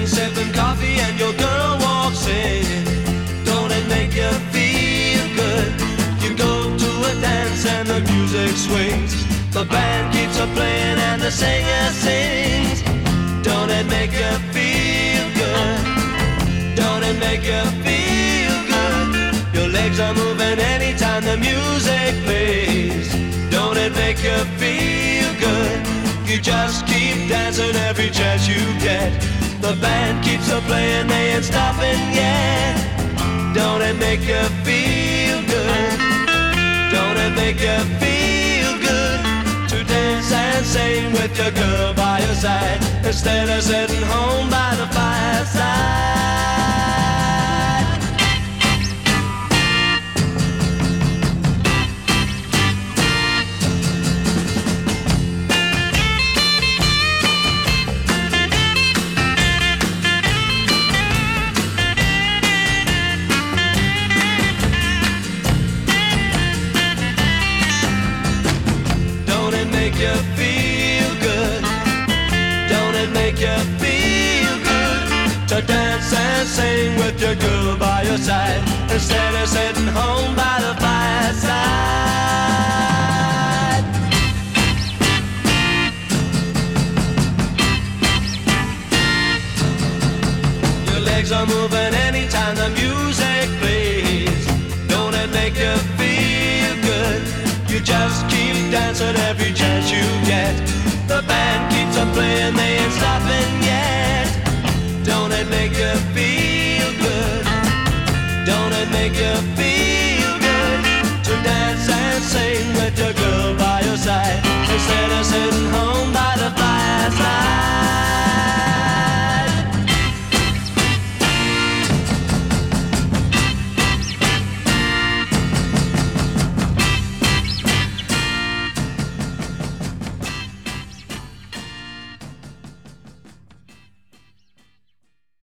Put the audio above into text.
sipping coffee and your girl walks in. Don't it make you feel good? You go to a dance and the music swings. The band keeps on playing and the singer sings. Don't it make you feel good? Don't it make you feel good? Your legs are moving anytime the music plays. Don't it make you feel good? You just keep dancing every chance you get. The band keeps on playing, they ain't stopping yet. Don't it make you feel good? Don't it make you feel good? To dance and sing with your girl by your side, instead of sitting home by the fireside. Make you feel good? Don't it make you feel good to dance and sing with your girl by your side, instead of sitting home by the fireside? Your legs are moving anytime the music plays. Don't it make you feel good? You just keep dancing every chance you get. The band keeps on playing, they ain't stopping yet. Don't it make you feel good? Don't it make you feel good to dance and sing with your girl by your side,